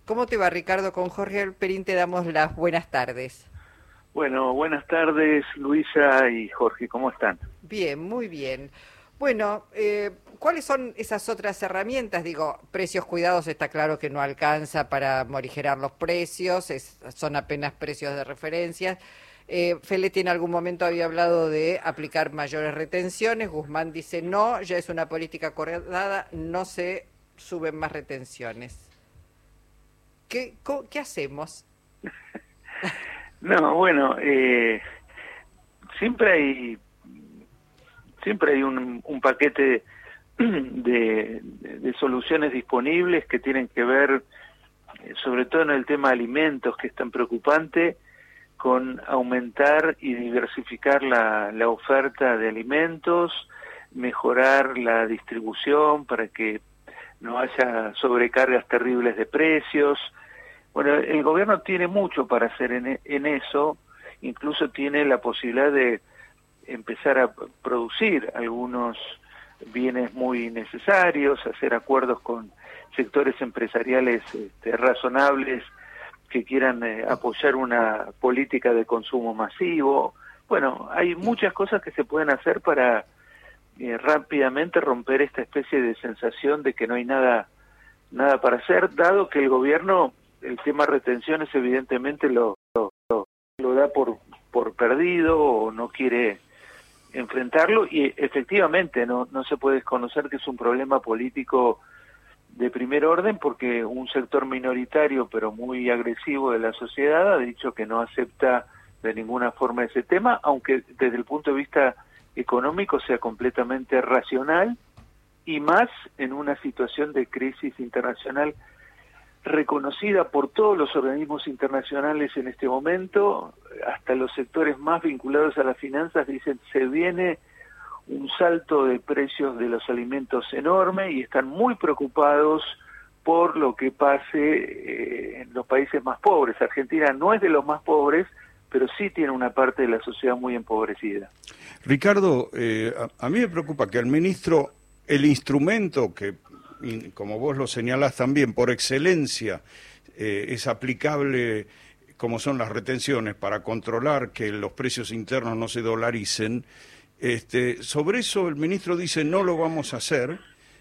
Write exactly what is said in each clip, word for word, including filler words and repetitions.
¿Cómo te va, Ricardo? Con Jorge Alperín te damos las buenas tardes. Bueno, buenas tardes, Luisa y Jorge, ¿cómo están? Bien, muy bien. Bueno, eh, ¿cuáles son esas otras herramientas? Digo, precios cuidados está claro que no alcanza para morigerar los precios, es- son apenas precios de referencia. Eh, Feletti en algún momento había hablado de aplicar mayores retenciones, Guzmán dice no, ya es una política acordada, no se suben más retenciones. ¿Qué, co- qué hacemos? No, bueno, eh, siempre hay siempre hay un, un paquete de, de- de soluciones disponibles que tienen que ver, eh, sobre todo en el tema de alimentos, que es tan preocupante, con aumentar y diversificar la, la oferta de alimentos, mejorar la distribución para que no haya sobrecargas terribles de precios. Bueno, el gobierno tiene mucho para hacer en, e- en eso, incluso tiene la posibilidad de empezar a producir algunos bienes muy necesarios, hacer acuerdos con sectores empresariales este, razonables que quieran eh, apoyar una política de consumo masivo. Bueno, hay muchas cosas que se pueden hacer para eh, rápidamente romper esta especie de sensación de que no hay nada nada para hacer, dado que el gobierno el tema retenciones evidentemente lo, lo, lo, lo da por, por perdido o no quiere enfrentarlo y efectivamente no, no se puede desconocer que es un problema político de primer orden porque un sector minoritario pero muy agresivo de la sociedad ha dicho que no acepta de ninguna forma ese tema, aunque desde el punto de vista económico sea completamente racional y más en una situación de crisis internacional reconocida por todos los organismos internacionales en este momento, hasta los sectores más vinculados a las finanzas dicen se viene un salto de precios de los alimentos enorme y están muy preocupados por lo que pase eh, en los países más pobres. Argentina no es de los más pobres, pero sí tiene una parte de la sociedad muy empobrecida. Ricardo, eh, a, a mí me preocupa que el ministro, el instrumento que, y como vos lo señalás también, por excelencia eh, es aplicable como son las retenciones para controlar que los precios internos no se dolaricen, este, sobre eso el ministro dice no lo vamos a hacer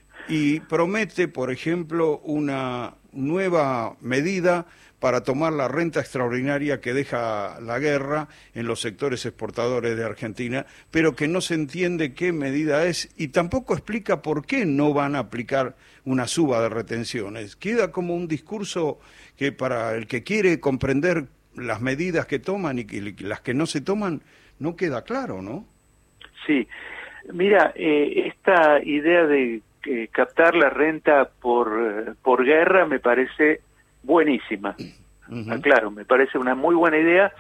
y promete, por ejemplo, una nueva medida para tomar la renta extraordinaria que deja la guerra en los sectores exportadores de Argentina, pero que no se entiende qué medida es y tampoco explica por qué no van a aplicar una suba de retenciones. Queda como un discurso que para el que quiere comprender las medidas que toman y que, las que no se toman, no queda claro, ¿no? Sí, mira, eh, esta idea de eh, captar la renta por, eh, por guerra me parece buenísima. Uh-huh. Aclaro, me parece una muy buena idea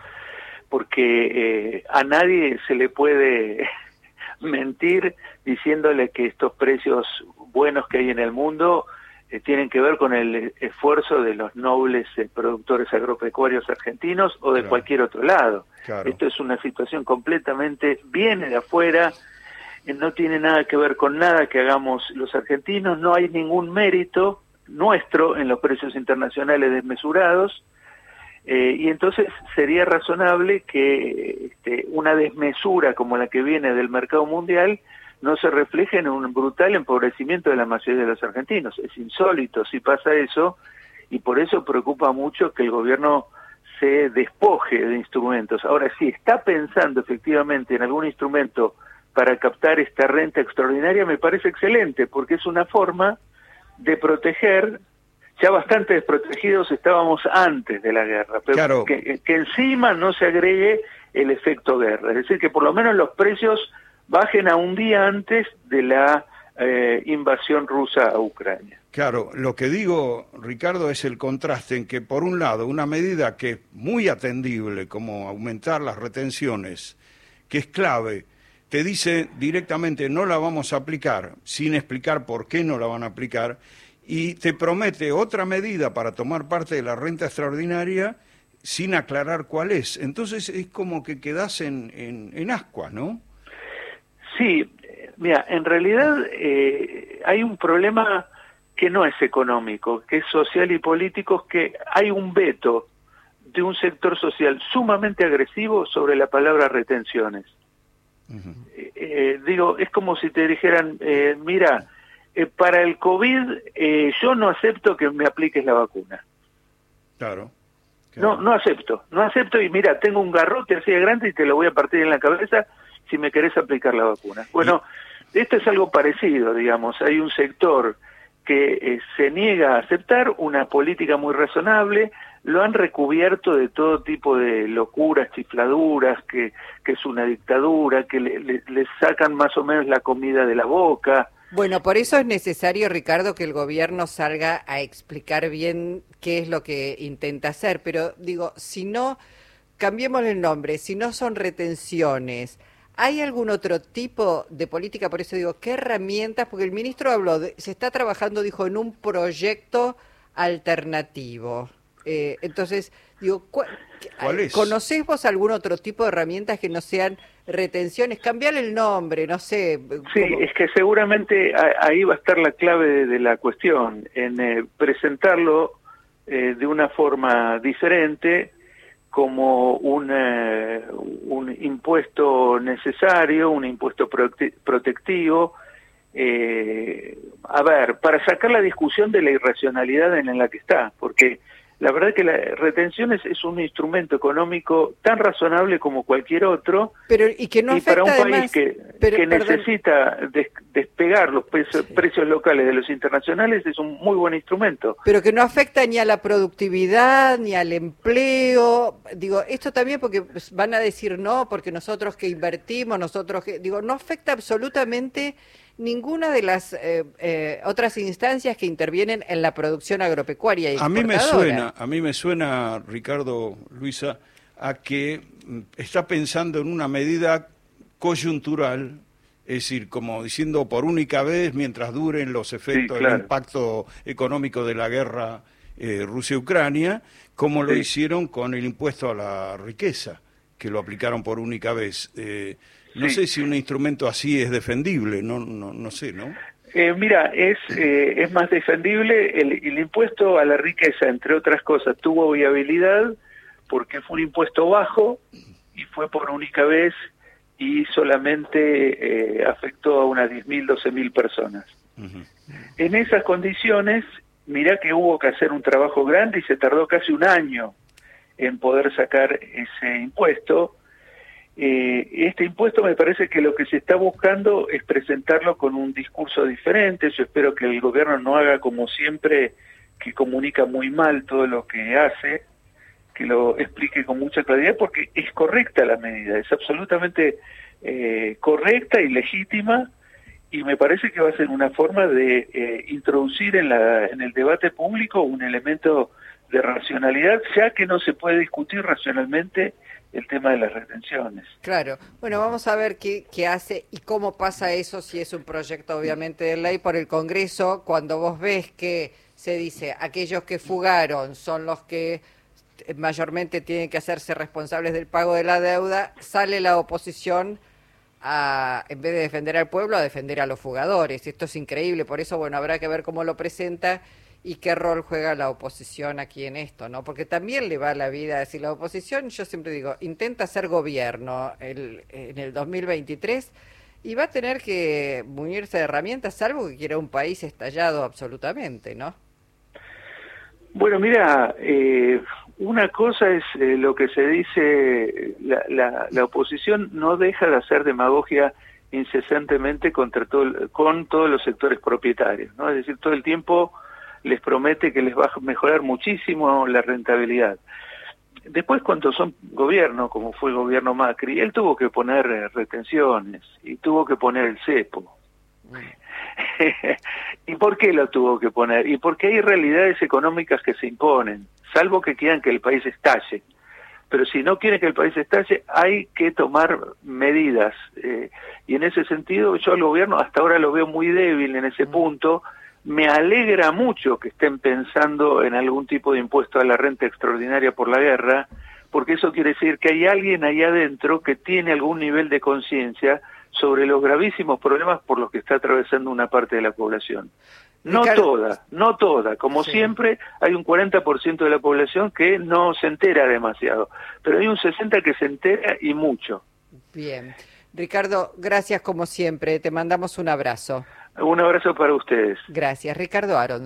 porque eh, a nadie se le puede mentir diciéndole que estos precios buenos que hay en el mundo eh, tienen que ver con el esfuerzo de los nobles eh, productores agropecuarios argentinos o de Claro. cualquier otro lado. Claro. Esto es una situación completamente, viene de afuera, eh, no tiene nada que ver con nada que hagamos los argentinos, no hay ningún mérito nuestro en los precios internacionales desmesurados, eh, y entonces sería razonable que este, una desmesura como la que viene del mercado mundial no se refleje en un brutal empobrecimiento de la mayoría de los argentinos. Es insólito si pasa eso, y por eso preocupa mucho que el gobierno se despoje de instrumentos. Ahora, si está pensando efectivamente en algún instrumento para captar esta renta extraordinaria, me parece excelente, porque es una forma de proteger, ya bastante desprotegidos estábamos antes de la guerra, pero Claro. que, que encima no se agregue el efecto guerra, es decir, que por lo menos los precios bajen a un día antes de la eh, invasión rusa a Ucrania. Claro, lo que digo, Ricardo, es el contraste en que, por un lado, una medida que es muy atendible, como aumentar las retenciones, que es clave, te dice directamente no la vamos a aplicar, sin explicar por qué no la van a aplicar, y te promete otra medida para tomar parte de la renta extraordinaria sin aclarar cuál es. Entonces es como que quedás en, en, en ascuas, ¿no? Sí, mira, en realidad eh, hay un problema que no es económico, que es social y político, que hay un veto de un sector social sumamente agresivo sobre la palabra retenciones. Uh-huh. eh, eh, digo, es como si te dijeran, eh, mira, eh, para el COVID eh, yo no acepto que me apliques la vacuna. Claro. No, no acepto, no acepto y mira, tengo un garrote así de grande y te lo voy a partir en la cabeza si me querés aplicar la vacuna. Bueno, ¿Y? esto es algo parecido, digamos, hay un sector que eh, se niega a aceptar una política muy razonable, lo han recubierto de todo tipo de locuras, chifladuras, que, que es una dictadura, que le, le, le sacan más o menos la comida de la boca. Bueno, por eso es necesario, Ricardo, que el gobierno salga a explicar bien qué es lo que intenta hacer, pero digo, si no, cambiemos el nombre, si no son retenciones, ¿hay algún otro tipo de política? Por eso digo, ¿qué herramientas? Porque el ministro habló, de, se está trabajando, dijo, en un proyecto alternativo. Eh, entonces, digo, ¿cuál, ¿Cuál es? ¿conocés vos algún otro tipo de herramientas que no sean retenciones? Cambiar el nombre, no sé. Sí, ¿cómo? Es que seguramente ahí va a estar la clave de, de la cuestión, en eh, presentarlo eh, de una forma diferente, como un, eh, un impuesto necesario, un impuesto prote protectivo, eh, a ver, para sacar la discusión de la irracionalidad en la que está, porque la verdad es que la retención es, es un instrumento económico tan razonable como cualquier otro, pero y que no y afecta para un además, país que, pero, que perdón. necesita des, despegar los precios, sí. precios locales de los internacionales, es un muy buen instrumento. Pero que no afecta ni a la productividad, ni al empleo. Digo, esto también porque van a decir no, porque nosotros que invertimos, nosotros que... Digo, no afecta absolutamente ninguna de las eh, eh, otras instancias que intervienen en la producción agropecuaria y exportadora. A mí me suena, a mí me suena, Ricardo, Luisa, a que está pensando en una medida coyuntural, es decir, como diciendo por única vez mientras duren los efectos, sí, claro. el impacto económico de la guerra eh, Rusia-Ucrania, como lo sí. hicieron con el impuesto a la riqueza, que lo aplicaron por única vez. Eh, No sí. sé si un instrumento así es defendible, no no, no sé, ¿no? Eh, mira, es eh, es más defendible, el, el impuesto a la riqueza, entre otras cosas, tuvo viabilidad porque fue un impuesto bajo y fue por única vez y solamente eh, afectó a unas diez mil, doce mil personas. Uh-huh. En esas condiciones, mira que hubo que hacer un trabajo grande y se tardó casi un año en poder sacar ese impuesto. Eh, este impuesto me parece que lo que se está buscando es presentarlo con un discurso diferente. Yo espero que el gobierno no haga como siempre, que comunica muy mal todo lo que hace, que lo explique con mucha claridad, porque es correcta la medida, es absolutamente eh, correcta y legítima, y me parece que va a ser una forma de eh, introducir en, la, en el debate público un elemento de racionalidad, ya que no se puede discutir racionalmente el tema de las retenciones. Claro. Bueno, vamos a ver qué, qué hace y cómo pasa eso, si es un proyecto obviamente de ley por el Congreso, cuando vos ves que se dice aquellos que fugaron son los que mayormente tienen que hacerse responsables del pago de la deuda, sale la oposición a, en vez de defender al pueblo, a defender a los fugadores. Esto es increíble, por eso, bueno, habrá que ver cómo lo presenta y qué rol juega la oposición aquí en esto, ¿no? Porque también le va la vida a decir, la oposición, yo siempre digo, intenta hacer gobierno el, en el dos mil veintitrés y va a tener que munirse de herramientas, salvo que quiera un país estallado absolutamente, ¿no? Bueno, mira, eh, una cosa es eh, lo que se dice, la, la, la oposición no deja de hacer demagogia incesantemente contra todo, con todos los sectores propietarios, ¿no? Es decir, todo el tiempo les promete que les va a mejorar muchísimo la rentabilidad. Después, cuando son gobierno, como fue el gobierno Macri, él tuvo que poner eh, retenciones y tuvo que poner el cepo. ¿Y por qué lo tuvo que poner? Y porque hay realidades económicas que se imponen, salvo que quieran que el país estalle. Pero si no quieren que el país estalle, hay que tomar medidas. Eh, y en ese sentido, yo al gobierno hasta ahora lo veo muy débil en ese punto. Me alegra mucho que estén pensando en algún tipo de impuesto a la renta extraordinaria por la guerra, porque eso quiere decir que hay alguien ahí adentro que tiene algún nivel de conciencia sobre los gravísimos problemas por los que está atravesando una parte de la población. No Ricardo... toda, no toda. Como sí. siempre, hay un cuarenta por ciento de la población que no se entera demasiado, pero hay un sesenta por ciento que se entera y mucho. Bien. Ricardo, gracias como siempre. Te mandamos un abrazo. Un abrazo para ustedes. Gracias. Ricardo Arons.